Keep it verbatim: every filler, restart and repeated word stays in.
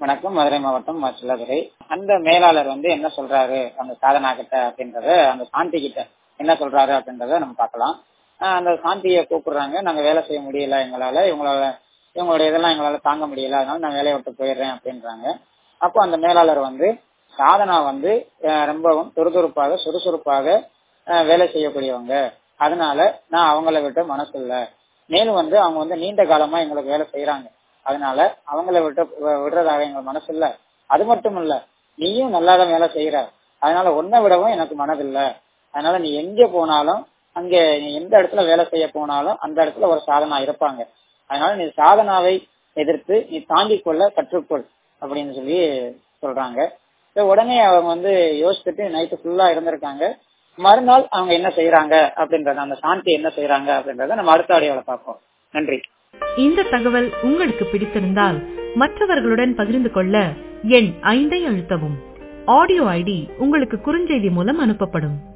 வணக்கம். மதுரை மாவட்டம் மச்சிலாதுரை. அந்த மேலாளர் வந்து என்ன சொல்றாரு அந்த சாதனா கிட்ட அப்படின்றத, அந்த சாந்தி கிட்ட என்ன சொல்றாரு அப்படின்றத நம்ம பார்க்கலாம். ஆஹ் அந்த சாந்தியை கூப்பிடுறாங்க. நாங்க வேலை செய்ய முடியல, எங்களால இவங்களால இவங்களுடைய இதெல்லாம் எங்களால தாங்க முடியல, அதனால நான் வேலையை விட்டு போயிடுறேன் அப்படின்றாங்க. அப்போ அந்த மேலாளர் வந்து சாதனா வந்து அஹ் ரொம்பவும் துருதுருப்பாக சுறுசுறுப்பாக அஹ் வேலை செய்யக்கூடியவங்க, அதனால நான் அவங்கள விட்டு மனசு இல்ல. மேலும் வந்து அவங்க வந்து நீண்ட காலமா எங்களுக்கு வேலை செய்யறாங்க, அதனால அவங்கள விட்டு விடுறதாக எங்களுக்கு மனசு இல்ல. அது மட்டும் இல்ல, நீயும் நல்லாதான் வேலை செய்யற, அதனால ஒன்ன விடவும் எனக்கு மனதில்ல. அதனால நீ எங்க போனாலும், அங்க நீ எந்த இடத்துல வேலை செய்ய போனாலும் அந்த இடத்துல ஒரு சாதனா இருப்பாங்க. அதனால நீ சாதனாவை எதிர்த்து நீ தாங்கிக் கொள்ள கற்றுக்கொள் அப்படின்னு சொல்லி சொல்றாங்க. உடனே அவங்க வந்து யோசிச்சுட்டு நைட்டு ஃபுல்லா இருந்திருக்காங்க. மறுநாள் அவங்க என்ன செய்யறாங்க அப்படின்றத, அந்த சாந்தி என்ன செய்யறாங்க அப்படின்றத நம்ம அடுத்த ஆடியோல பார்ப்போம். நன்றி. இந்த தகவல் உங்களுக்கு பிடித்திருந்தால் மற்றவர்களுடன் பகிர்ந்து கொள்ள எண் ஐந்தை அழுத்தவும். ஆடியோ ஐடி உங்களுக்கு குறுஞ்செய்தி மூலம் அனுப்பப்படும்.